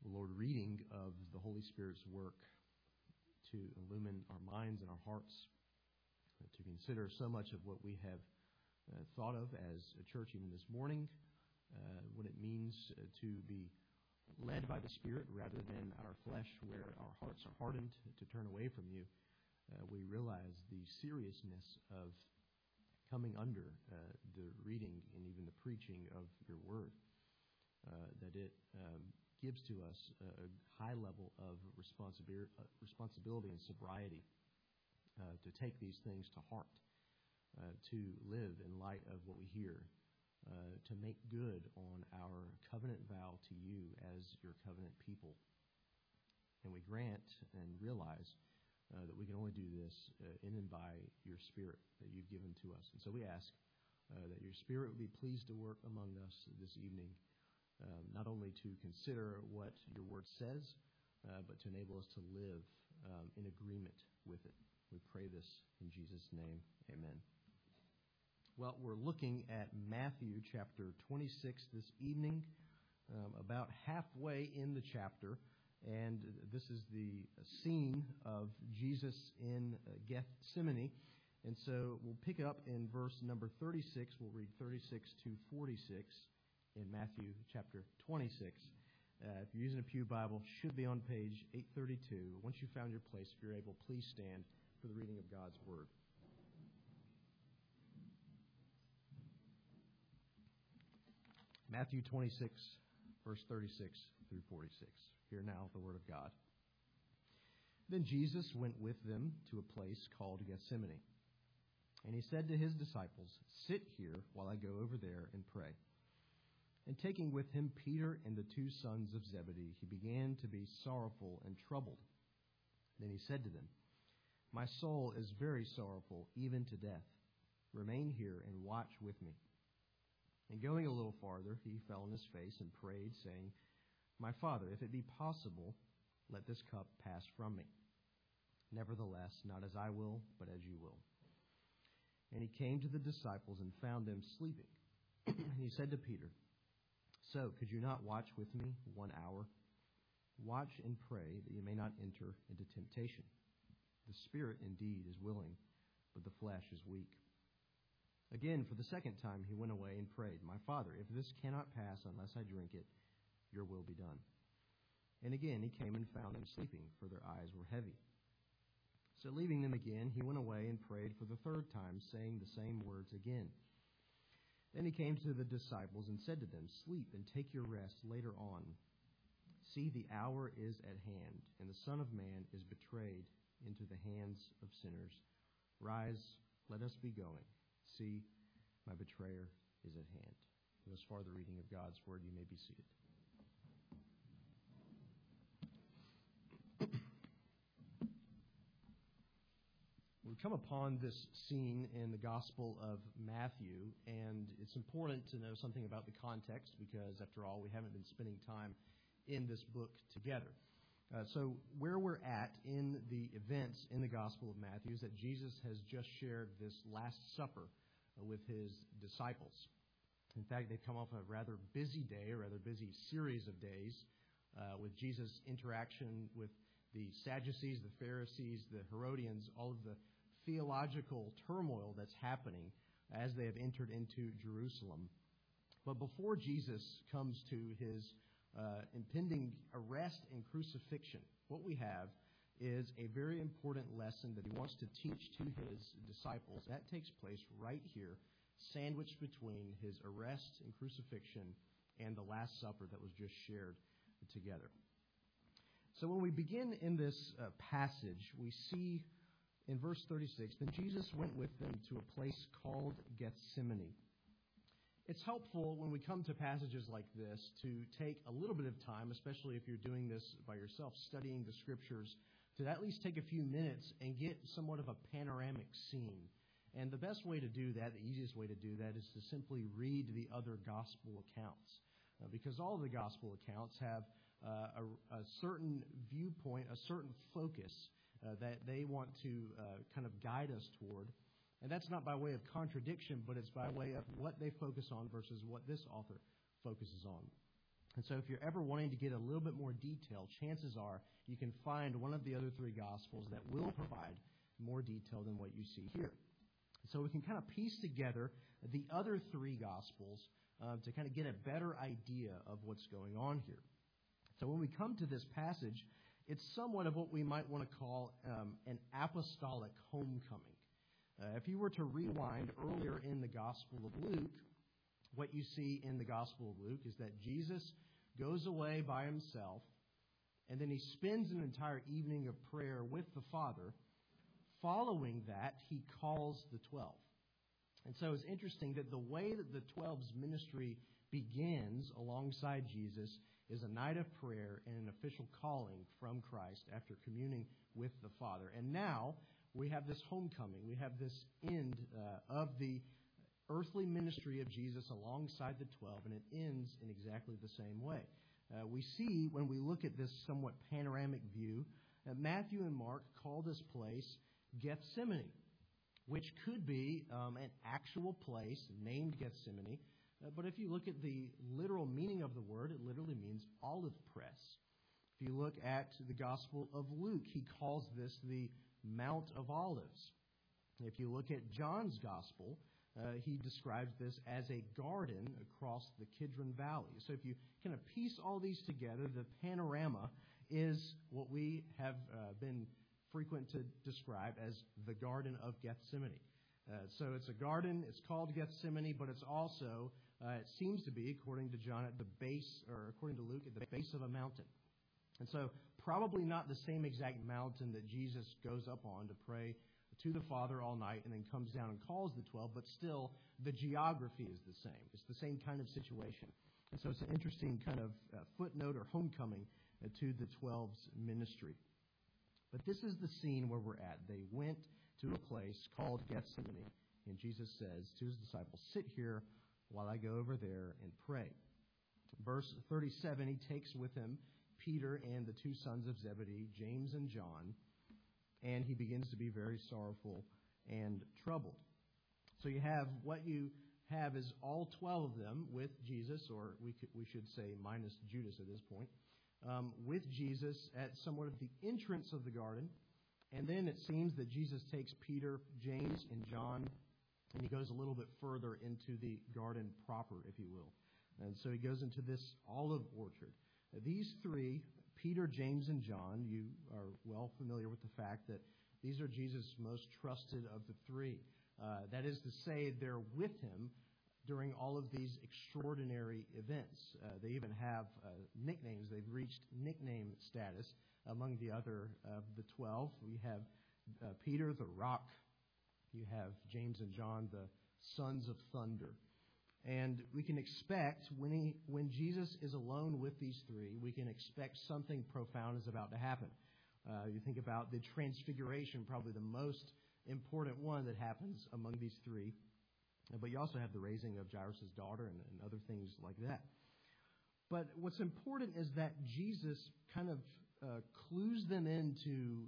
Lord, reading of the Holy Spirit's work to illumine our minds and our hearts, to consider so much of what we have thought of as a church even this morning, what it means to be led by the Spirit rather than our flesh, where our hearts are hardened to turn away from you. We realize the seriousness of coming under the reading and even the preaching of your word, that it gives to us a high level of responsibility and sobriety to take these things to heart, to live in light of what we hear, to make good on our covenant vow to you as your covenant people. And we grant and realize that we can only do this in and by your Spirit that you've given to us. And so we ask that your Spirit would be pleased to work among us this evening, not only to consider what your word says, but to enable us to live in agreement with it. We pray this in Jesus' name. Amen. Well, we're looking at Matthew chapter 26 this evening, about halfway in the chapter. And this is the scene of Jesus in Gethsemane. And so we'll pick up in verse number 36. We'll read 36 to 46 in Matthew chapter 26. If you're using a pew Bible, it should be on page 832. Once you've found your place, if you're able, please stand for the reading of God's Word. Matthew 26, verse 36 through 46. Hear now the word of God. Then Jesus went with them to a place called Gethsemane. And he said to his disciples, "Sit here while I go over there and pray." And taking with him Peter and the two sons of Zebedee, he began to be sorrowful and troubled. Then he said to them, "My soul is very sorrowful, even to death. Remain here and watch with me." And going a little farther, he fell on his face and prayed, saying, "My Father, if it be possible, let this cup pass from me. Nevertheless, not as I will, but as you will." And he came to the disciples and found them sleeping. He said to Peter, "So, could you not watch with me 1 hour? Watch and pray that you may not enter into temptation. The spirit indeed is willing, but the flesh is weak." Again, for the second time, he went away and prayed, "My Father, if this cannot pass unless I drink it, your will be done." And again he came and found them sleeping, for their eyes were heavy. So leaving them again, he went away and prayed for the third time, saying the same words again. Then he came to the disciples and said to them, "Sleep and take your rest later on. See, the hour is at hand, and the Son of Man is betrayed into the hands of sinners. Rise, let us be going. See, my betrayer is at hand." Thus far the reading of God's Word. You may be seated. We come upon this scene in the Gospel of Matthew, and it's important to know something about the context because, after all, we haven't been spending time in this book together. So where we're at in the events in the Gospel of Matthew is that Jesus has just shared this Last Supper with his disciples. In fact, they've come off a rather busy day, a rather busy series of days, with Jesus' interaction with the Sadducees, the Pharisees, the Herodians, all of the theological turmoil that's happening as they have entered into Jerusalem. But before Jesus comes to his impending arrest and crucifixion, what we have is a very important lesson that he wants to teach to his disciples. That takes place right here, sandwiched between his arrest and crucifixion and the Last Supper that was just shared together. So when we begin in this passage, we see in verse 36, "Then Jesus went with them to a place called Gethsemane." It's helpful when we come to passages like this to take a little bit of time, especially if you're doing this by yourself, studying the Scriptures, to at least take a few minutes and get somewhat of a panoramic scene. And the best way to do that, the easiest way to do that, is to simply read the other Gospel accounts. Because all of the Gospel accounts have a certain viewpoint, a certain focus that they want to kind of guide us toward. And that's not by way of contradiction, but it's by way of what they focus on versus what this author focuses on. And so if you're ever wanting to get a little bit more detail, chances are you can find one of the other three Gospels that will provide more detail than what you see here. So we can kind of piece together the other three Gospels to kind of get a better idea of what's going on here. So when we come to this passage, it's somewhat of what we might want to call an apostolic homecoming. If you were to rewind earlier in the Gospel of Luke, what you see in the Gospel of Luke is that Jesus goes away by himself, and then he spends an entire evening of prayer with the Father. Following that, he calls the 12. And so it's interesting that the way that the 12's ministry begins alongside Jesus is a night of prayer and an official calling from Christ after communing with the Father. And now we have this homecoming. We have this end of the earthly ministry of Jesus alongside the 12, and it ends in exactly the same way. We see, when we look at this somewhat panoramic view, that Matthew and Mark call this place Gethsemane, which could be an actual place named Gethsemane. But if you look at the literal meaning of the word, it literally means olive press. If you look at the Gospel of Luke, he calls this the Mount of Olives. If you look at John's Gospel, he describes this as a garden across the Kidron Valley. So if you kind of piece all these together, the panorama is what we have been frequent to describe as the Garden of Gethsemane. So it's a garden, it's called Gethsemane, but it's also, it seems to be, according to John, at the base, or according to Luke, at the base of a mountain. And so probably not the same exact mountain that Jesus goes up on to pray to the Father all night and then comes down and calls the 12, but still the geography is the same. It's the same kind of situation. And so it's an interesting kind of footnote or homecoming to the 12's ministry. But this is the scene where we're at. They went to a place called Gethsemane, and Jesus says to his disciples, "Sit here while I go over there and pray." Verse 37, he takes with him Peter and the two sons of Zebedee, James and John, and he begins to be very sorrowful and troubled. So you have what you have is all 12 of them with Jesus, or we should say minus Judas at this point, with Jesus at somewhat of the entrance of the garden. And then it seems that Jesus takes Peter, James, and John, and he goes a little bit further into the garden proper, if you will. And so he goes into this olive orchard. These three, Peter, James, and John, you are well familiar with the fact that these are Jesus' most trusted of the three. That is to say, they're with him during all of these extraordinary events. They even have nicknames. They've reached nickname status among the other of the 12. We have Peter, the Rock. You have James and John, the Sons of Thunder. And we can expect, when Jesus is alone with these three, we can expect something profound is about to happen. You think about the transfiguration, probably the most important one that happens among these three. But you also have the raising of Jairus' daughter and other things like that. But what's important is that Jesus kind of clues them into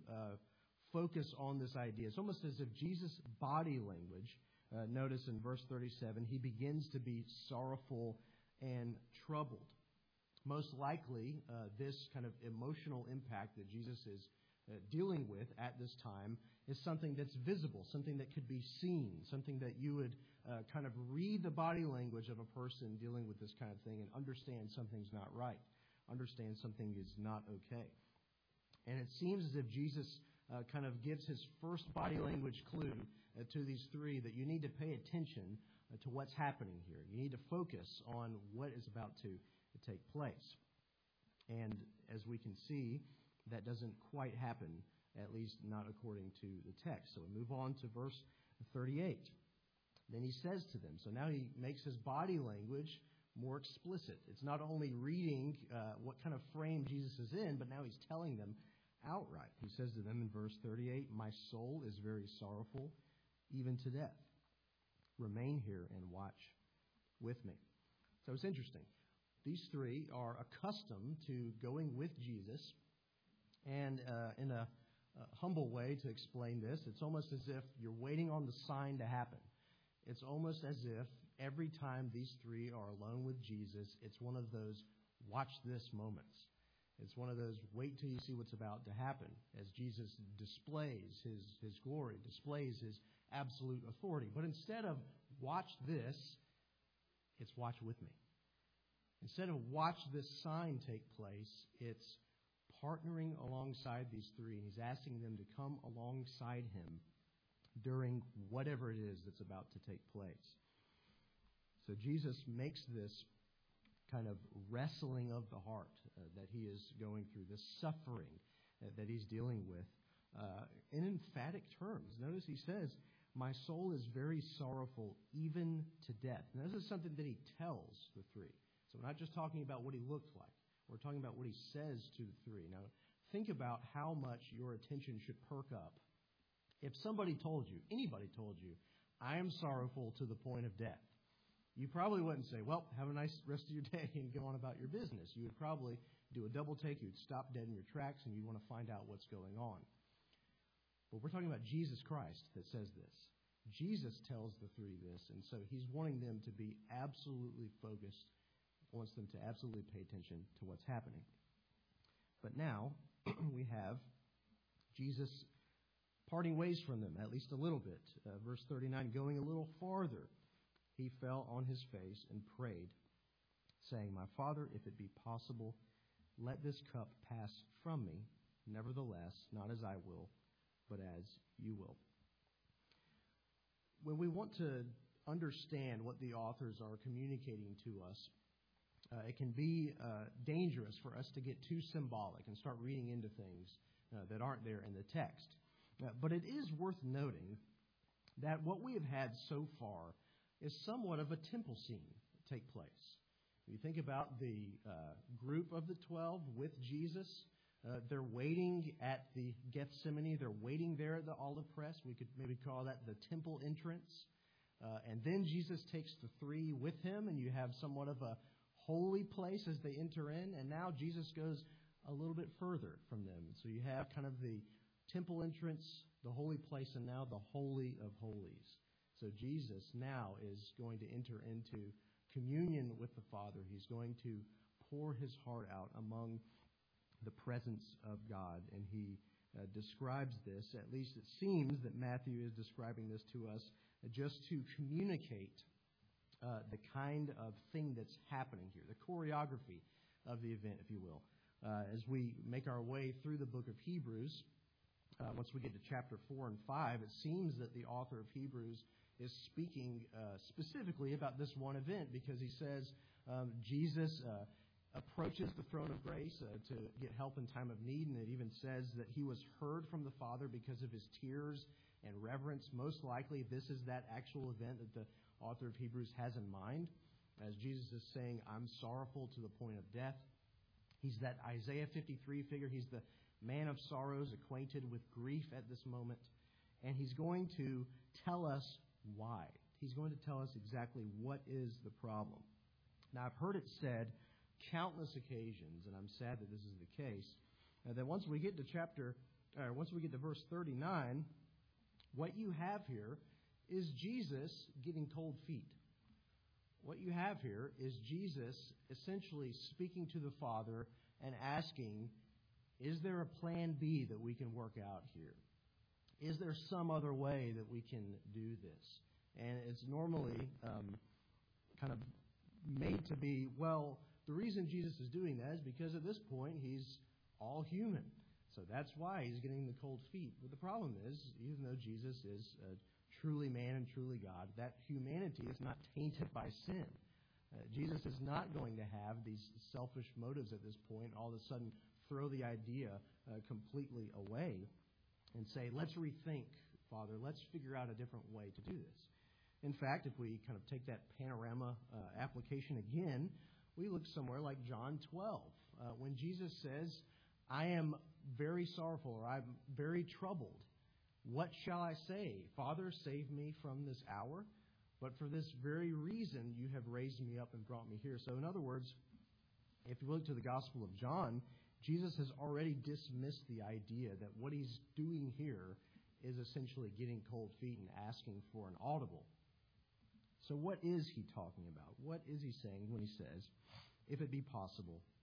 focus on this idea. It's almost as if Jesus' body language, notice in verse 37, he begins to be sorrowful and troubled. Most likely, this kind of emotional impact that Jesus is dealing with at this time is something that's visible, something that could be seen, something that you would kind of read the body language of a person dealing with this kind of thing and understand something's not right, understand something is not okay. And it seems as if Jesus kind of gives his first body language clue to these three that you need to pay attention to what's happening here. You need to focus on what is about to take place. And as we can see, that doesn't quite happen, at least not according to the text. So we move on to verse 38. Then he says to them, so now he makes his body language more explicit. It's not only reading what kind of frame Jesus is in, but now he's telling them outright. He says to them in verse 38, "My soul is very sorrowful, even to death. Remain here and watch with me." So it's interesting. These three are accustomed to going with Jesus. And in a humble way to explain this, it's almost as if you're waiting on the sign to happen. It's almost as if every time these three are alone with Jesus, it's one of those watch this moments. It's one of those wait till you see what's about to happen as Jesus displays his glory, displays his absolute authority. But instead of watch this, it's watch with me. Instead of watch this sign take place, it's partnering alongside these three, and he's asking them to come alongside him during whatever it is that's about to take place. So Jesus makes this kind of wrestling of the heart that he is going through, this suffering that he's dealing with, in emphatic terms. Notice he says, my soul is very sorrowful, even to death. Now, this is something that he tells the three. So we're not just talking about what he looks like. We're talking about what he says to the three. Now, think about how much your attention should perk up if somebody told you, anybody told you, I am sorrowful to the point of death. You probably wouldn't say, well, have a nice rest of your day and go on about your business. You would probably do a double take. You'd stop dead in your tracks, and you'd want to find out what's going on. But we're talking about Jesus Christ that says this. Jesus tells the three this, and so he's wanting them to be absolutely focused, wants them to absolutely pay attention to what's happening. But now we have Jesus parting ways from them, at least a little bit. Verse 39, going a little farther, he fell on his face and prayed, saying, my Father, if it be possible, let this cup pass from me. Nevertheless, not as I will, but as you will. When we want to understand what the authors are communicating to us, it can be dangerous for us to get too symbolic and start reading into things that aren't there in the text. But it is worth noting that what we have had so far is somewhat of a temple scene take place. You think about the group of the 12 with Jesus. They're waiting at the Gethsemane. They're waiting there at the olive press. We could maybe call that the temple entrance. And then Jesus takes the three with him, and you have somewhat of a holy place as they enter in. And now Jesus goes a little bit further from them. So you have kind of the temple entrance, the holy place, and now the Holy of Holies. So Jesus now is going to enter into communion with the Father. He's going to pour his heart out among the presence of God. And he describes this, at least it seems that Matthew is describing this to us, just to communicate the kind of thing that's happening here, the choreography of the event, if you will. As we make our way through the book of Hebrews, once we get to chapter 4 and 5, it seems that the author of Hebrews is speaking specifically about this one event, because he says Jesus approaches the throne of grace to get help in time of need, and it even says that he was heard from the Father because of his tears and reverence. Most likely this is that actual event that the author of Hebrews has in mind, as Jesus is saying, I'm sorrowful to the point of death. He's that Isaiah 53 figure. He's the man of sorrows, acquainted with grief at this moment. And he's going to tell us why. He's going to tell us exactly what is the problem. Now, I've heard it said countless occasions, and I'm sad that this is the case, that once we get to verse 39, what you have here is Jesus getting cold feet. What you have here is Jesus essentially speaking to the Father and asking, is there a plan B that we can work out here? Is there some other way that we can do this? And it's normally kind of made to be, well, the reason Jesus is doing that is because at this point he's all human. So that's why he's getting the cold feet. But the problem is, even though Jesus is truly man and truly God, that humanity is not tainted by sin. Jesus is not going to have these selfish motives at this point, all of a sudden throw the idea completely away and say, let's rethink, Father, let's figure out a different way to do this. In fact, if we kind of take that panorama application again, we look somewhere like John 12, when Jesus says, I am very sorrowful, or I'm very troubled. What shall I say? Father, save me from this hour. But for this very reason, you have raised me up and brought me here. So in other words, if you look to the Gospel of John, Jesus has already dismissed the idea that what he's doing here is essentially getting cold feet and asking for an audible. So what is he talking about? What is he saying when he says, if it be possible,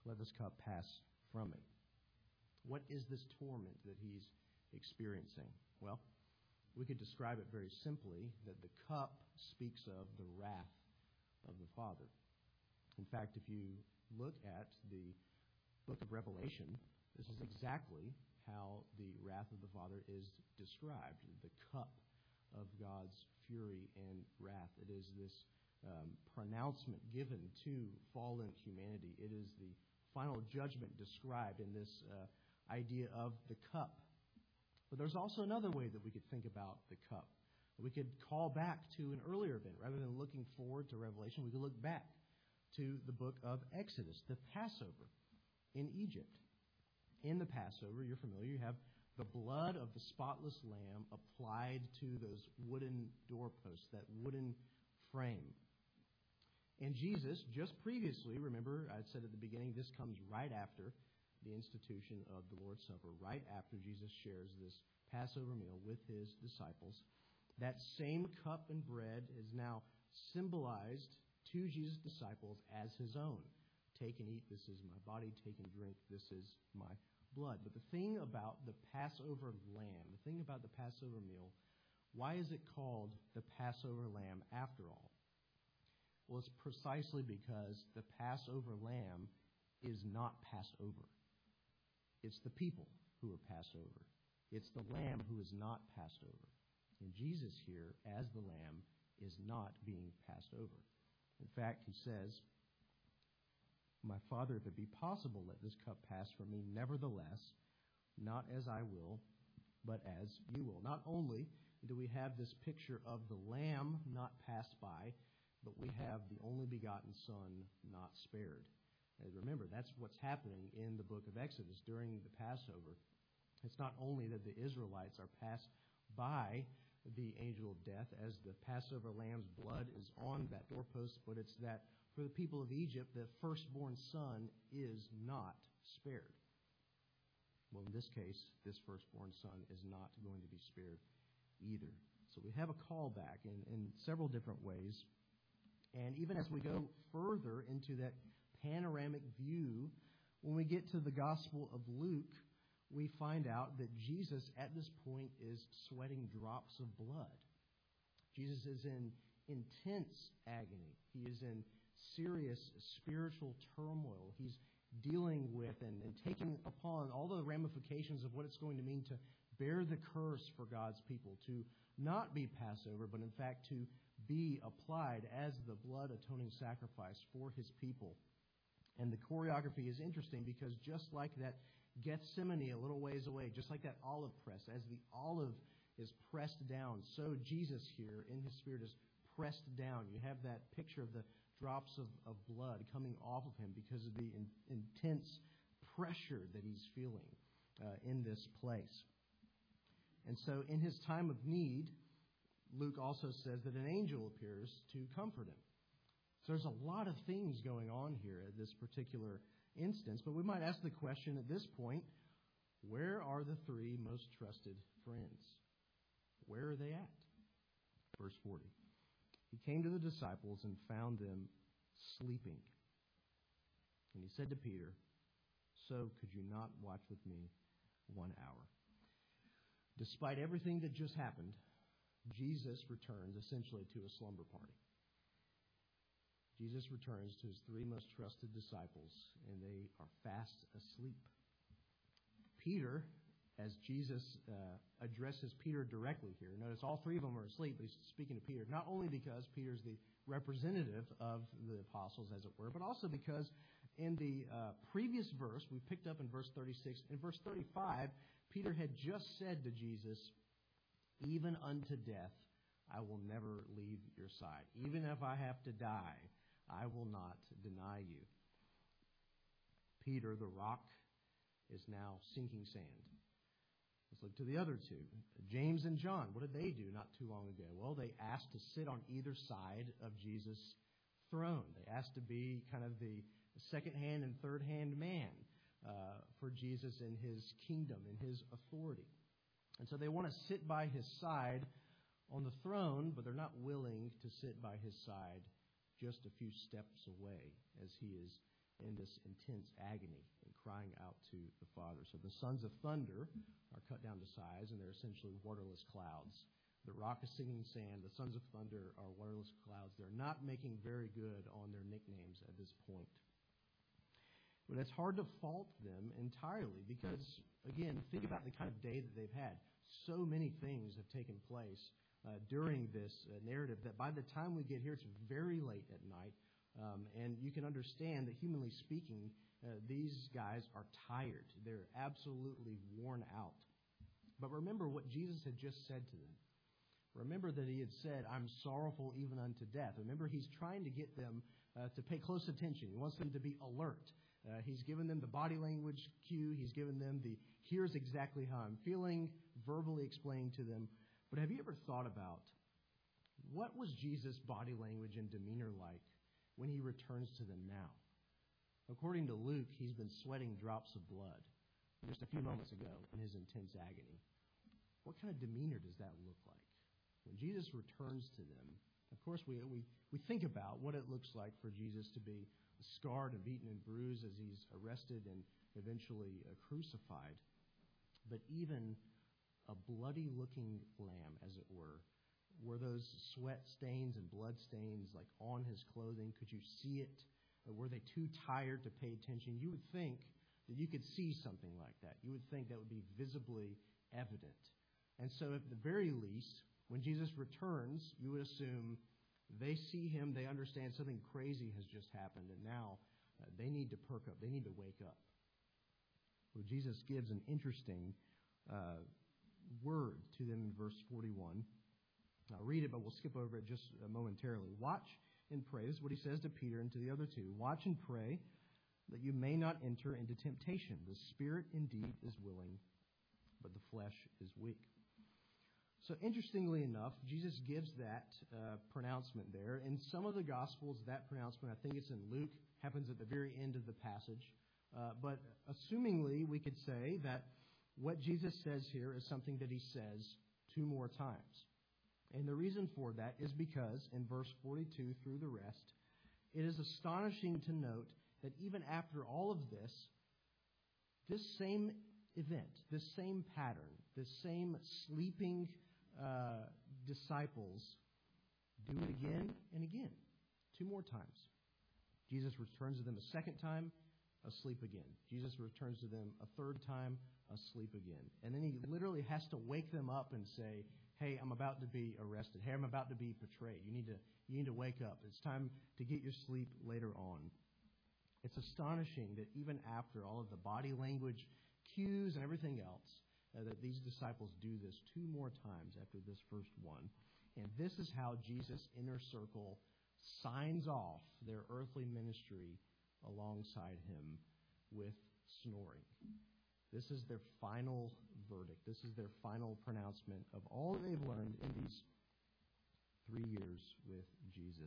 let this cup pass from me. What is this torment that he's experiencing? Well, we could describe it very simply that the cup speaks of the wrath of the Father. In fact, if you look at the book of Revelation, this is exactly how the wrath of the Father is described, the cup of God's fury and wrath. It is this pronouncement given to fallen humanity. It is the final judgment described in this idea of the cup. But there's also another way that we could think about the cup. We could call back to an earlier event. Rather than looking forward to Revelation, we could look back to the book of Exodus, the Passover in Egypt. In the Passover, you're familiar, you have the blood of the spotless lamb applied to those wooden doorposts, that wooden frame. And Jesus, just previously, remember I said at the beginning, this comes right after the institution of the Lord's Supper, right after Jesus shares this Passover meal with his disciples. That same cup and bread is now symbolized to Jesus' disciples as his own. Take and eat, this is my body. Take and drink, this is my blood. But the thing about the Passover lamb, the thing about the Passover meal, why is it called the Passover lamb after all? Well, it's precisely because the Passover lamb is not Passover. It's the people who are Passover. It's the lamb who is not passed over. And Jesus here, as the lamb, is not being passed over. In fact, he says, "My Father, if it be possible, let this cup pass from me. Nevertheless, not as I will, but as you will." Not only do we have this picture of the lamb not passed by, but we have the only begotten Son not spared. And remember, that's what's happening in the book of Exodus during the Passover. It's not only that the Israelites are passed by the angel of death as the Passover lamb's blood is on that doorpost, but it's that for the people of Egypt, the firstborn son is not spared. Well, in this case, this firstborn son is not going to be spared either. So we have a callback in several different ways. And even as we go further into that panoramic view, when we get to the Gospel of Luke, we find out that Jesus at this point is sweating drops of blood. Jesus is in intense agony. He is in serious spiritual turmoil. He's dealing with and taking upon all the ramifications of what it's going to mean to bear the curse for God's people, to not be Passover, but in fact to be applied as the blood atoning sacrifice for his people. And the choreography is interesting because just like that Gethsemane a little ways away, just like that olive press, as the olive is pressed down, so Jesus here in his spirit is pressed down. You have that picture of the drops of blood coming off of him because of the intense pressure that he's feeling in this place. And so in his time of need, Luke also says that an angel appears to comfort him. So there's a lot of things going on here at this particular instance, but we might ask the question at this point, where are the three most trusted friends? Where are they at? Verse 40. He came to the disciples and found them sleeping. And he said to Peter, "So could you not watch with me 1 hour?" Despite everything that just happened, Jesus returns essentially to a slumber party. Jesus returns to his three most trusted disciples, and they are fast asleep. Peter, as Jesus addresses Peter directly here, notice all three of them are asleep, but he's speaking to Peter, not only because Peter's the representative of the apostles, as it were, but also because in the previous verse, we picked up in verse 36, in verse 35, Peter had just said to Jesus, "Even unto death, I will never leave your side. Even if I have to die, I will not deny you." Peter, the rock, is now sinking sand. Let's look to the other two. James and John, what did they do not too long ago? Well, they asked to sit on either side of Jesus' throne. They asked to be kind of the second-hand and third-hand man for Jesus in his kingdom, in his authority. And so they want to sit by his side on the throne, but they're not willing to sit by his side just a few steps away as he is in this intense agony and crying out to the Father. So the sons of thunder are cut down to size, and they're essentially waterless clouds. The rock is singing sand. The sons of thunder are waterless clouds. They're not making very good on their nicknames at this point. But it's hard to fault them entirely because, again, think about the kind of day that they've had. So many things have taken place during this narrative that by the time we get here, it's very late at night. And you can understand that, humanly speaking, these guys are tired. They're absolutely worn out. But remember what Jesus had just said to them. Remember that he had said, I'm sorrowful even unto death. Remember, he's trying to get them to pay close attention. He wants them to be alert. He's given them the body language cue. He's given them the, here's exactly how I'm feeling, verbally explaining to them. But have you ever thought about what was Jesus' body language and demeanor like when he returns to them now? According to Luke, he's been sweating drops of blood just a few moments ago in his intense agony. What kind of demeanor does that look like? When Jesus returns to them, of course, we think about what it looks like for Jesus to be scarred and beaten and bruised as he's arrested and eventually crucified. But even a bloody-looking lamb, as it were those sweat stains and blood stains like on his clothing? Could you see it? Were they too tired to pay attention? You would think that you could see something like that. You would think that would be visibly evident. And so at the very least, when Jesus returns, you would assume they see him, they understand something crazy has just happened, and now they need to perk up. They need to wake up. Well, Jesus gives an interesting word to them in verse 41. I'll read it, but we'll skip over it just momentarily. Watch and pray. This is what he says to Peter and to the other two. Watch and pray that you may not enter into temptation. The spirit indeed is willing, but the flesh is weak. So interestingly enough, Jesus gives that pronouncement there. In some of the Gospels, that pronouncement, I think it's in Luke, happens at the very end of the passage. But assumingly, we could say that what Jesus says here is something that he says 2 more times. And the reason for that is because in verse 42 through the rest, it is astonishing to note that even after all of this same event, this same pattern, this same sleeping disciples do it again and again, 2 more times. Jesus returns to them a second time, asleep again. Jesus returns to them a third time, asleep again. And then he literally has to wake them up and say, hey, I'm about to be arrested. Hey, I'm about to be betrayed. You need to wake up. It's time to get your sleep later on. It's astonishing that even after all of the body language cues and everything else, that these disciples do this 2 more times after this first one. And this is how Jesus' inner circle signs off their earthly ministry alongside him with snoring. This is their final verdict. This is their final pronouncement of all they've learned in these 3 years with Jesus.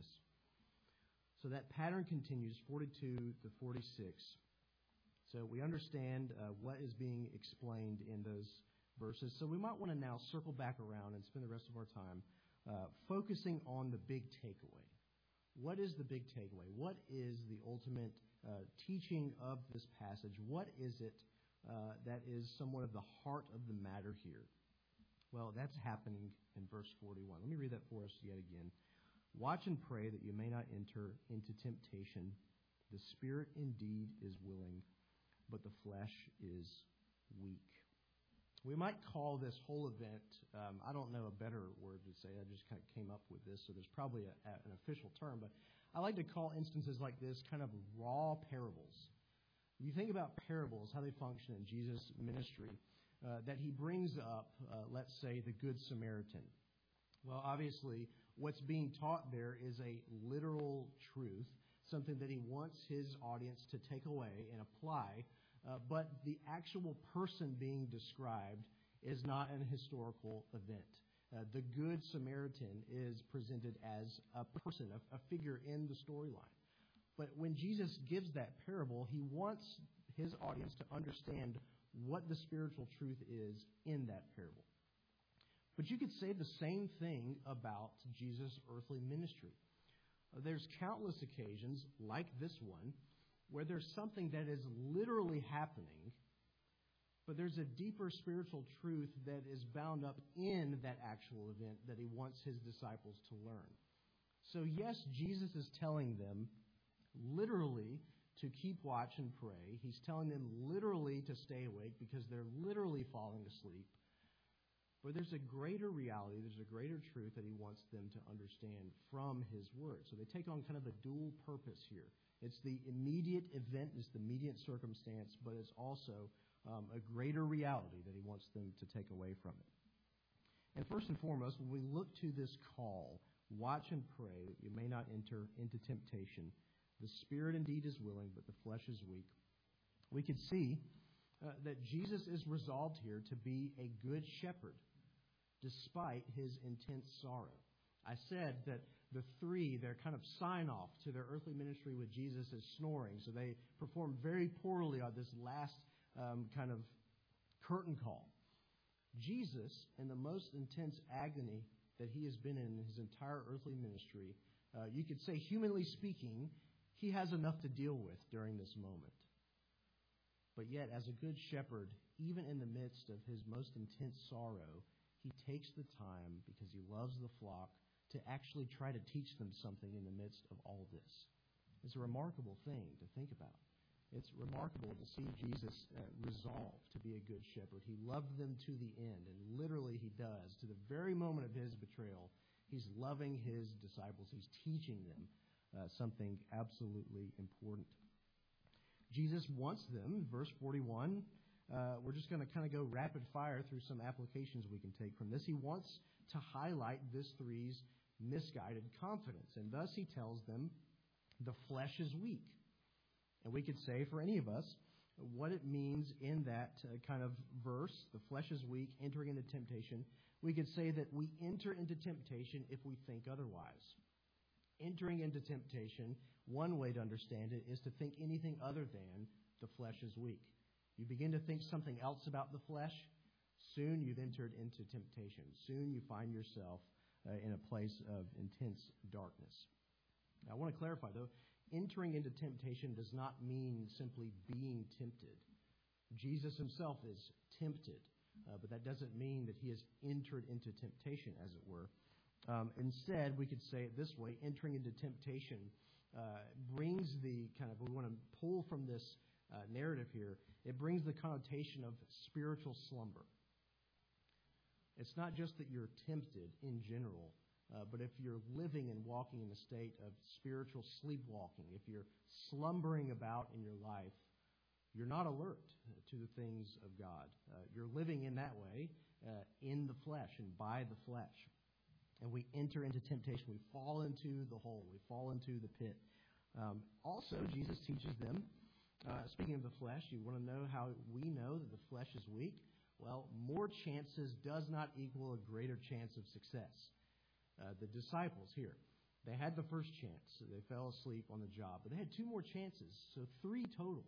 So that pattern continues, 42 to 46. So we understand what is being explained in those verses. So we might want to now circle back around and spend the rest of our time focusing on the big takeaway. What is the big takeaway? What is the ultimate teaching of this passage? What is it that is somewhat of the heart of the matter here? Well, that's happening in verse 41. Let me read that for us yet again. Watch and pray that you may not enter into temptation. The spirit indeed is willing, but the flesh is weak. We might call this whole event, I don't know a better word to say, I just kind of came up with this, so there's probably an official term, but I like to call instances like this kind of raw parables. You think about parables, how they function in Jesus' ministry, that he brings up, let's say, the Good Samaritan. Well, obviously, what's being taught there is a literal truth, something that he wants his audience to take away and apply, but the actual person being described is not an historical event. The Good Samaritan is presented as a person, a figure in the storyline. But when Jesus gives that parable, he wants his audience to understand what the spiritual truth is in that parable. But you could say the same thing about Jesus' earthly ministry. There's countless occasions, like this one, where there's something that is literally happening, but there's a deeper spiritual truth that is bound up in that actual event that he wants his disciples to learn. So yes, Jesus is telling them literally to keep watch and pray. He's telling them literally to stay awake because they're literally falling asleep. But there's a greater reality, there's a greater truth that he wants them to understand from his word. So they take on kind of a dual purpose here. It's the immediate event, it's the immediate circumstance, but it's also a greater reality that he wants them to take away from it. And first and foremost, when we look to this call, watch and pray that you may not enter into temptation. The spirit indeed is willing, but the flesh is weak. We could see that Jesus is resolved here to be a good shepherd despite his intense sorrow. I said that the three, their kind of sign-off to their earthly ministry with Jesus is snoring. So they performed very poorly on this last kind of curtain call. Jesus, in the most intense agony that he has been in his entire earthly ministry, you could say, humanly speaking, he has enough to deal with during this moment. But yet, as a good shepherd, even in the midst of his most intense sorrow, he takes the time, because he loves the flock, to actually try to teach them something in the midst of all this. It's a remarkable thing to think about. It's remarkable to see Jesus resolve to be a good shepherd. He loved them to the end, and literally he does. To the very moment of his betrayal, he's loving his disciples. He's teaching them something absolutely important. Jesus wants them, verse 41, we're just going to kind of go rapid fire through some applications we can take from this. He wants to highlight this three's misguided confidence, and thus he tells them the flesh is weak. And we could say for any of us what it means in that kind of verse, the flesh is weak, entering into temptation. We could say that we enter into temptation if we think otherwise. Entering into temptation, one way to understand it is to think anything other than the flesh is weak. You begin to think something else about the flesh, soon you've entered into temptation. Soon you find yourself in a place of intense darkness. Now, I want to clarify, though, entering into temptation does not mean simply being tempted. Jesus himself is tempted, but that doesn't mean that he has entered into temptation, as it were. Instead, we could say it this way: entering into temptation brings the kind of, we want to pull from this narrative here, it brings the connotation of spiritual slumber. It's not just that you're tempted in general, but if you're living and walking in a state of spiritual sleepwalking, if you're slumbering about in your life, you're not alert to the things of God. You're living in that way, in the flesh and by the flesh. And we enter into temptation. We fall into the hole. We fall into the pit. Also, Jesus teaches them, speaking of the flesh, you want to know how we know that the flesh is weak? Well, more chances does not equal a greater chance of success. The disciples here, they had the first chance. They fell asleep on the job. But they had two more chances, so 3 total.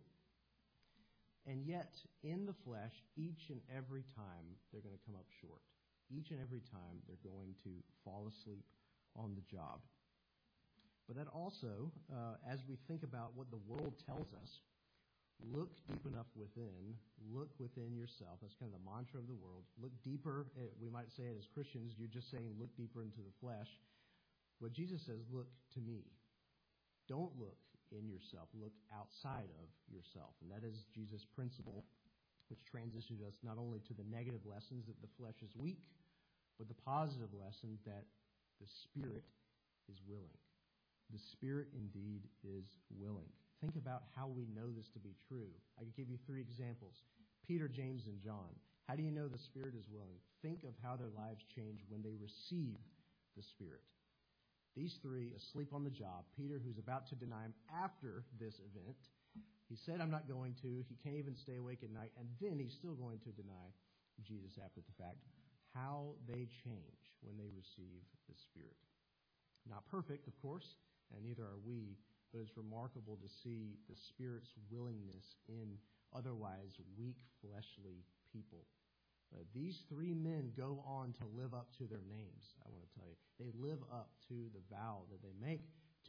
And yet, in the flesh, each and every time, they're going to come up short. Each and every time, they're going to fall asleep on the job. But that also, as we think about what the world tells us, look deep enough within, look within yourself. That's kind of the mantra of the world. Look deeper. We might say it as Christians, you're just saying look deeper into the flesh. What Jesus says, look to me. Don't look in yourself. Look outside of yourself. And that is Jesus' principle, which transitions us not only to the negative lessons that the flesh is weak, but the positive lesson that the Spirit is willing. The Spirit indeed is willing. Think about how we know this to be true. I could give you 3 examples. Peter, James, and John. How do you know the Spirit is willing? Think of how their lives change when they receive the Spirit. These 3 asleep on the job. Peter, who's about to deny him after this event. He said, I'm not going to. He can't even stay awake at night. And then he's still going to deny Jesus after the fact. How they change when they receive the Spirit. Not perfect, of course, and neither are we. But it's remarkable to see the Spirit's willingness in otherwise weak, fleshly people. These 3 men go on to live up to their names, I want to tell you. They live up to the vow that they make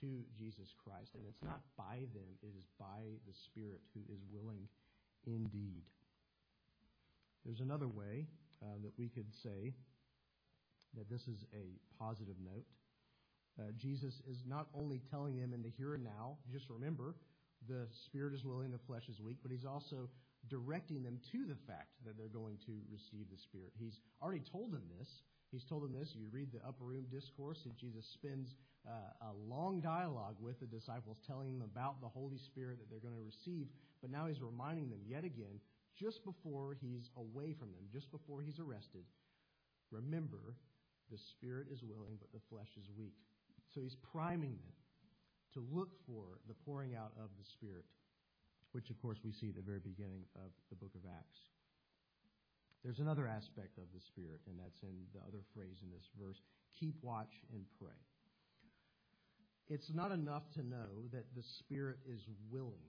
to Jesus Christ. And it's not by them, it is by the Spirit who is willing indeed. There's another way that we could say that this is a positive note. Jesus is not only telling them in the here and now, just remember, the spirit is willing, the flesh is weak, but he's also directing them to the fact that they're going to receive the Spirit. He's already told them this. He's told them this. You read the upper room discourse, and Jesus spends a long dialogue with the disciples, telling them about the Holy Spirit that they're going to receive. But now he's reminding them yet again, just before he's away from them, just before he's arrested, remember, the spirit is willing, but the flesh is weak. So he's priming them to look for the pouring out of the Spirit, which, of course, we see at the very beginning of the book of Acts. There's another aspect of the Spirit, and that's in the other phrase in this verse, keep watch and pray. It's not enough to know that the Spirit is willing.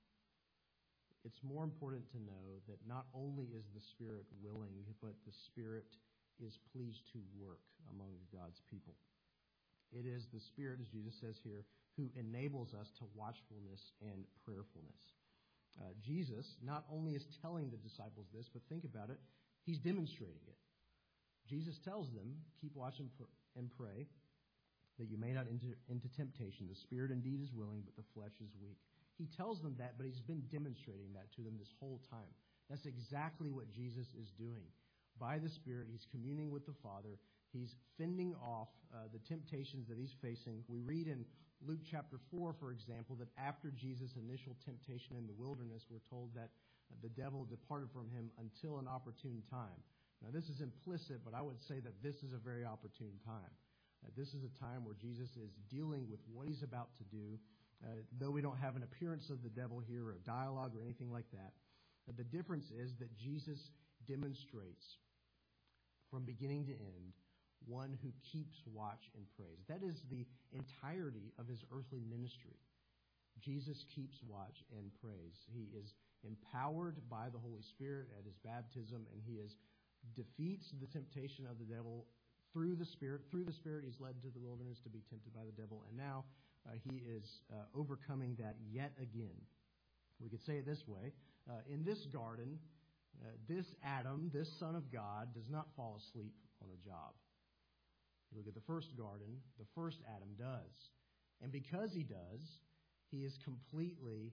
It's more important to know that not only is the Spirit willing, but the Spirit is pleased to work among God's people. It is the Spirit, as Jesus says here, who enables us to watchfulness and prayerfulness. Jesus not only is telling the disciples this, but think about it, he's demonstrating it. Jesus tells them, keep watch and pray, that you may not enter into temptation. The Spirit indeed is willing, but the flesh is weak. He tells them that, but he's been demonstrating that to them this whole time. That's exactly what Jesus is doing. By the Spirit, he's communing with the Father. He's fending off the temptations that he's facing. We read in Luke chapter 4, for example, that after Jesus' initial temptation in the wilderness, we're told that the devil departed from him until an opportune time. Now, this is implicit, but I would say that this is a very opportune time. This is a time where Jesus is dealing with what he's about to do. Though we don't have an appearance of the devil here or a dialogue or anything like that, the difference is that Jesus demonstrates from beginning to end one who keeps watch and prays. That is the entirety of his earthly ministry. Jesus keeps watch and prays. He is empowered by the Holy Spirit at his baptism, and he defeats the temptation of the devil through the Spirit. Through the Spirit, he's led into the wilderness to be tempted by the devil, and now he is overcoming that yet again. We could say it this way. In this garden, this Adam, this Son of God, does not fall asleep on the job. You look at the first garden, the first Adam does. And because he does, he is completely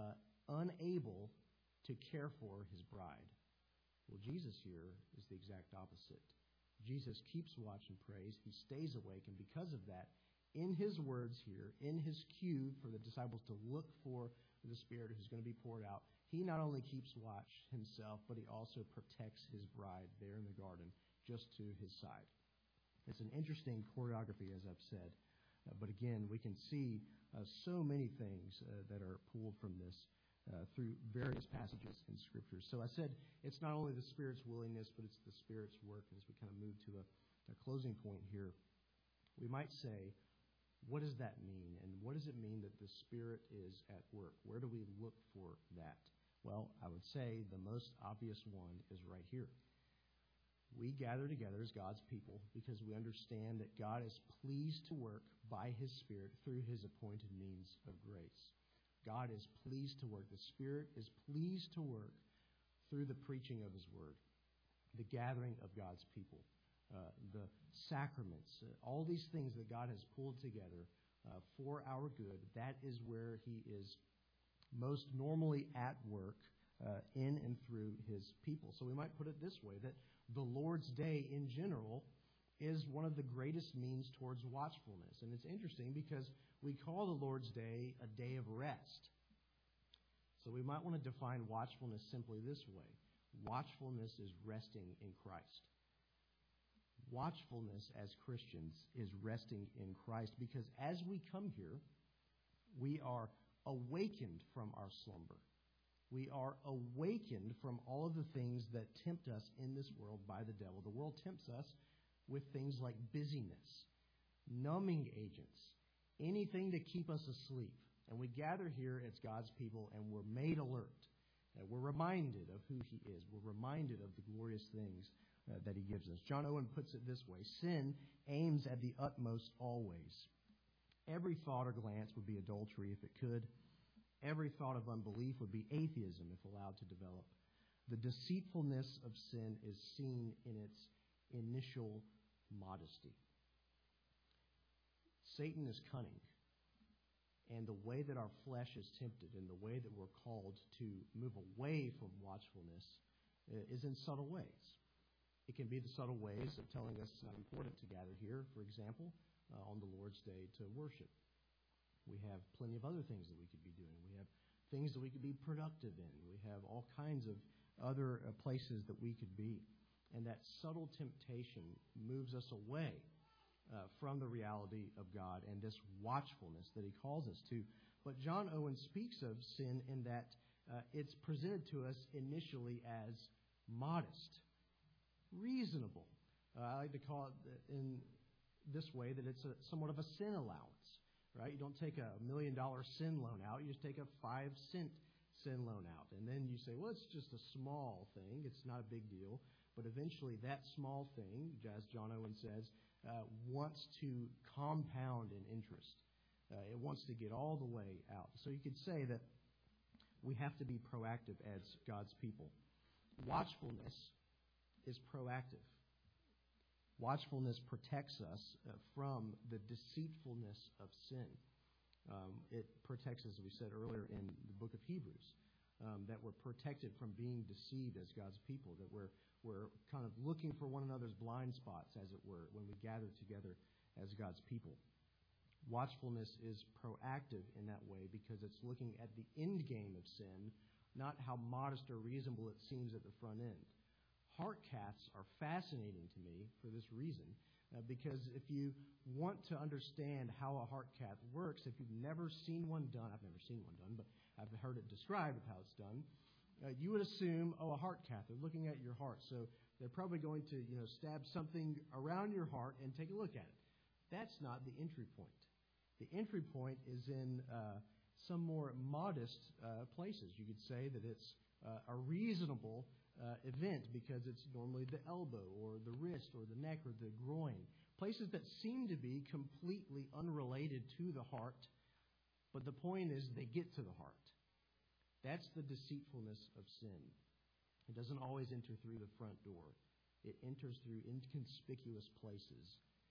unable to care for his bride. Well, Jesus here is the exact opposite. Jesus keeps watch and prays. He stays awake, and because of that, in his words here, in his cue for the disciples to look for the Spirit who's going to be poured out, he not only keeps watch himself, but he also protects his bride there in the garden, just to his side. It's an interesting choreography, as I've said. But again, we can see so many things that are pulled from this through various passages in Scripture. So I said it's not only the Spirit's willingness, but it's the Spirit's work. As we kind of move to a closing point here, we might say, what does that mean? And what does it mean that the Spirit is at work? Where do we look for that? Well, I would say the most obvious one is right here. We gather together as God's people because we understand that God is pleased to work by his Spirit through his appointed means of grace. God is pleased to work. The Spirit is pleased to work through the preaching of his word, the gathering of God's people, the sacraments, all these things that God has pulled together for our good. That is where he is most normally at work in and through his people. So we might put it this way, that the Lord's Day in general is one of the greatest means towards watchfulness. And it's interesting because we call the Lord's Day a day of rest. So we might want to define watchfulness simply this way. Watchfulness is resting in Christ. Watchfulness as Christians is resting in Christ because as we come here, we are awakened from our slumber. We are awakened from all of the things that tempt us in this world by the devil. The world tempts us with things like busyness, numbing agents, anything to keep us asleep. And we gather here as God's people and we're made alert. We're reminded of who he is. We're reminded of the glorious things that he gives us. John Owen puts it this way: sin aims at the utmost always. Every thought or glance would be adultery if it could. Every thought of unbelief would be atheism if allowed to develop. The deceitfulness of sin is seen in its initial modesty. Satan is cunning. And the way that our flesh is tempted and the way that we're called to move away from watchfulness is in subtle ways. It can be the subtle ways of telling us it's not important to gather here, for example, on the Lord's Day to worship. We have plenty of other things that we could be doing. We have things that we could be productive in. We have all kinds of other places that we could be. And that subtle temptation moves us away from the reality of God and this watchfulness that he calls us to. But John Owen speaks of sin in that it's presented to us initially as modest, reasonable. I like to call it in this way that it's somewhat of a sin allowance, right? You don't take a $1 million sin loan out. You just take a 5-cent sin loan out. And then you say, well, it's just a small thing. It's not a big deal. But eventually that small thing, as John Owen says, wants to compound in interest. It wants to get all the way out. So you could say that we have to be proactive as God's people. Watchfulness is proactive. Watchfulness protects us from the deceitfulness of sin. It protects, as we said earlier in the book of Hebrews, that we're protected from being deceived as God's people, that we're kind of looking for one another's blind spots, as it were, when we gather together as God's people. Watchfulness is proactive in that way because it's looking at the end game of sin, not how modest or reasonable it seems at the front end. Heart caths are fascinating to me for this reason, because if you want to understand how a heart cath works, if you've never seen one done, I've never seen one done, but I've heard it described of how it's done, you would assume, a heart cath. They're looking at your heart. So they're probably going to, stab something around your heart and take a look at it. That's not the entry point. The entry point is in some more modest places. You could say that it's a reasonable event because it's normally the elbow or the wrist or the neck or the groin. Places that seem to be completely unrelated to the heart, but the point is they get to the heart. That's the deceitfulness of sin. It doesn't always enter through the front door. It enters through inconspicuous places,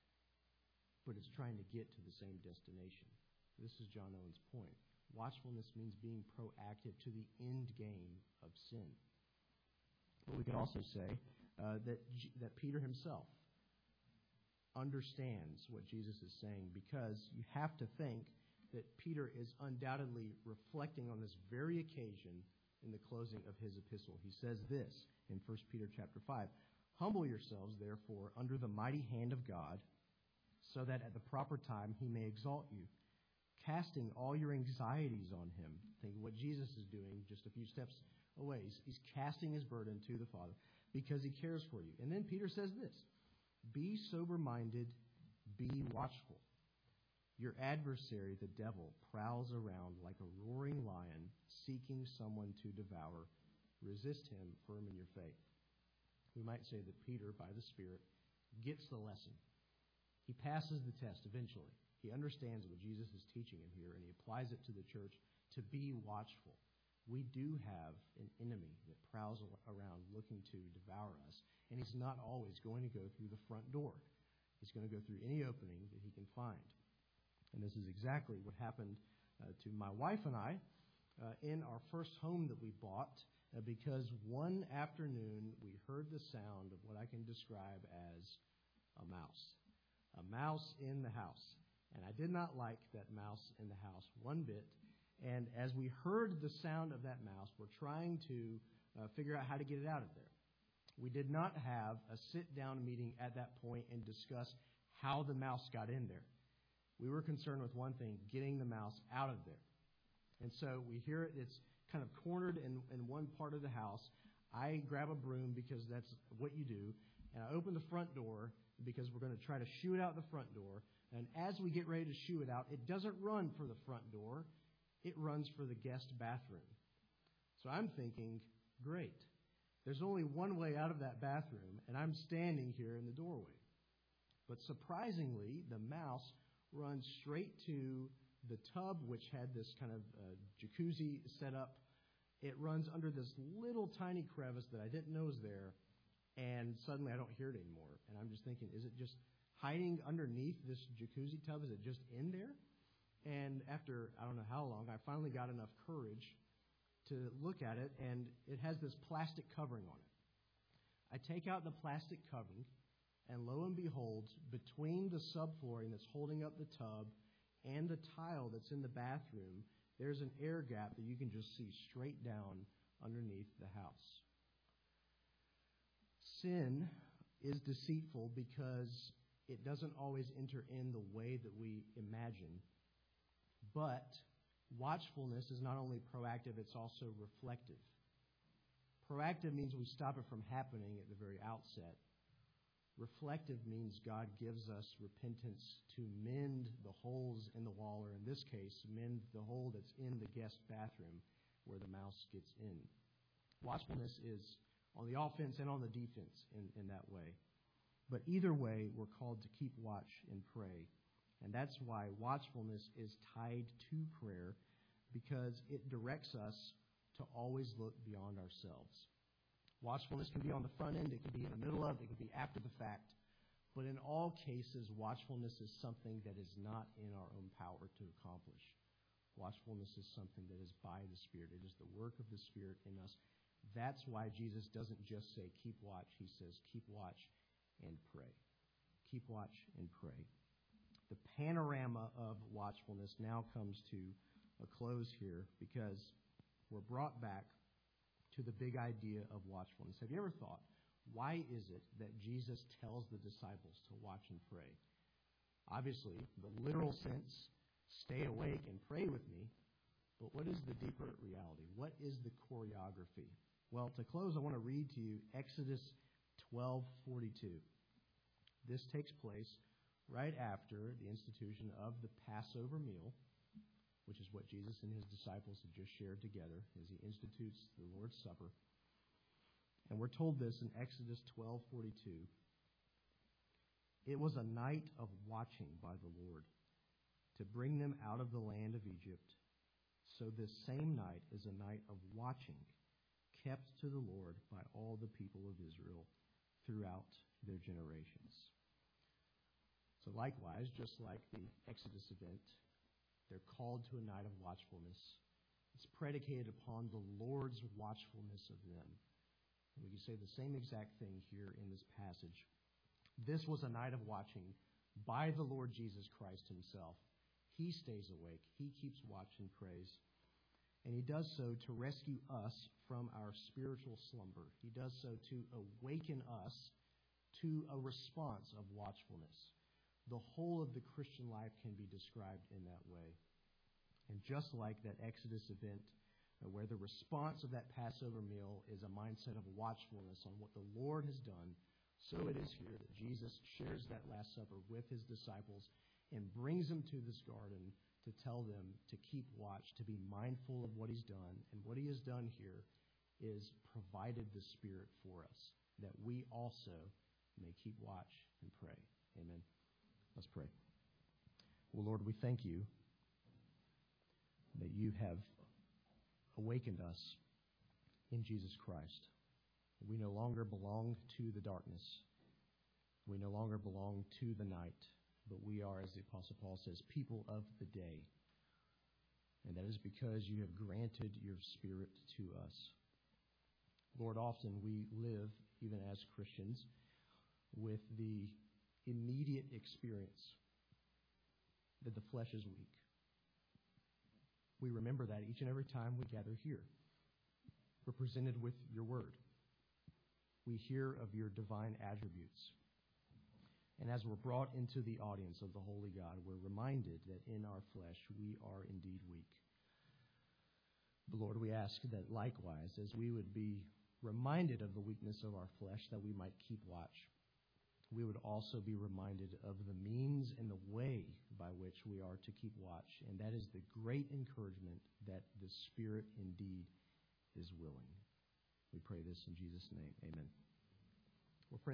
but it's trying to get to the same destination. This is John Owen's point. Watchfulness means being proactive to the end game of sin. But we could also say that Peter himself understands what Jesus is saying, because you have to think that Peter is undoubtedly reflecting on this very occasion in the closing of his epistle. He says this in 1 Peter chapter 5, "Humble yourselves, therefore, under the mighty hand of God, so that at the proper time he may exalt you, casting all your anxieties on him." Think of what Jesus is doing just a few steps away. He's casting his burden to the Father because he cares for you. And then Peter says this, "Be sober-minded, be watchful. Your adversary, the devil, prowls around like a roaring lion, seeking someone to devour. Resist him, firm in your faith." We might say that Peter, by the Spirit, gets the lesson. He passes the test eventually. He understands what Jesus is teaching him here, and he applies it to the church to be watchful. We do have an enemy that prowls around looking to devour us, and he's not always going to go through the front door. He's going to go through any opening that he can find. And this is exactly what happened to my wife and I in our first home that we bought, because one afternoon we heard the sound of what I can describe as a mouse. A mouse in the house. And I did not like that mouse in the house one bit. And as we heard the sound of that mouse, we're trying to figure out how to get it out of there. We did not have a sit-down meeting at that point and discuss how the mouse got in there. We were concerned with one thing, getting the mouse out of there. And so we hear it. It's kind of cornered in one part of the house. I grab a broom because that's what you do. And I open the front door because we're going to try to shoo it out the front door. And as we get ready to shoo it out, it doesn't run for the front door. It runs for the guest bathroom. So I'm thinking, great. There's only one way out of that bathroom, and I'm standing here in the doorway. But surprisingly, the mouse runs straight to the tub, which had this kind of jacuzzi set up. It runs under this little tiny crevice that I didn't know was there, and suddenly I don't hear it anymore. And I'm just thinking, is it just hiding underneath this jacuzzi tub? Is it just in there? And after, I don't know how long, I finally got enough courage to look at it, and it has this plastic covering on it. I take out the plastic covering, and lo and behold, between the subflooring that's holding up the tub and the tile that's in the bathroom, there's an air gap that you can just see straight down underneath the house. Sin is deceitful because it doesn't always enter in the way that we imagine. But watchfulness is not only proactive, it's also reflective. Proactive means we stop it from happening at the very outset. Reflective means God gives us repentance to mend the holes in the wall, or in this case, mend the hole that's in the guest bathroom where the mouse gets in. Watchfulness is on the offense and on the defense in that way. But either way, we're called to keep watch and pray. And that's why watchfulness is tied to prayer, because it directs us to always look beyond ourselves. Watchfulness can be on the front end, it can be in the middle of, it can be after the fact. But in all cases, watchfulness is something that is not in our own power to accomplish. Watchfulness is something that is by the Spirit. It is the work of the Spirit in us. That's why Jesus doesn't just say, keep watch. He says, keep watch and pray. Keep watch and pray. The panorama of watchfulness now comes to a close here because we're brought back to the big idea of watchfulness. Have you ever thought, why is it that Jesus tells the disciples to watch and pray? Obviously, the literal sense, stay awake and pray with me, but what is the deeper reality? What is the choreography? Well, to close, I want to read to you Exodus 12:42. This takes place right after the institution of the Passover meal, which is what Jesus and his disciples have just shared together as he institutes the Lord's Supper. And we're told this in Exodus 12:42. It was a night of watching by the Lord to bring them out of the land of Egypt. So this same night is a night of watching, kept to the Lord by all the people of Israel throughout their generations. So likewise, just like the Exodus event, they're called to a night of watchfulness. It's predicated upon the Lord's watchfulness of them. And we can say the same exact thing here in this passage. This was a night of watching by the Lord Jesus Christ himself. He stays awake. He keeps watch and prays. And he does so to rescue us from our spiritual slumber. He does so to awaken us to a response of watchfulness. The whole of the Christian life can be described in that way. And just like that Exodus event, where the response of that Passover meal is a mindset of watchfulness on what the Lord has done, so it is here that Jesus shares that Last Supper with his disciples and brings them to this garden to tell them to keep watch, to be mindful of what he's done. And what he has done here is provided the Spirit for us, that we also may keep watch and pray. Amen. Let's pray. Well, Lord, we thank you that you have awakened us in Jesus Christ. We no longer belong to the darkness. We no longer belong to the night, but we are, as the Apostle Paul says, people of the day. And that is because you have granted your Spirit to us. Lord, often we live, even as Christians, with the immediate experience that the flesh is weak. We remember that each and every time we gather here. We're presented with your word. We hear of your divine attributes. And as we're brought into the audience of the Holy God, we're reminded that in our flesh we are indeed weak. But Lord, we ask that likewise, as we would be reminded of the weakness of our flesh, that we might keep watch. We would also be reminded of the means and the way by which we are to keep watch. And that is the great encouragement that the Spirit indeed is willing. We pray this in Jesus' name. Amen.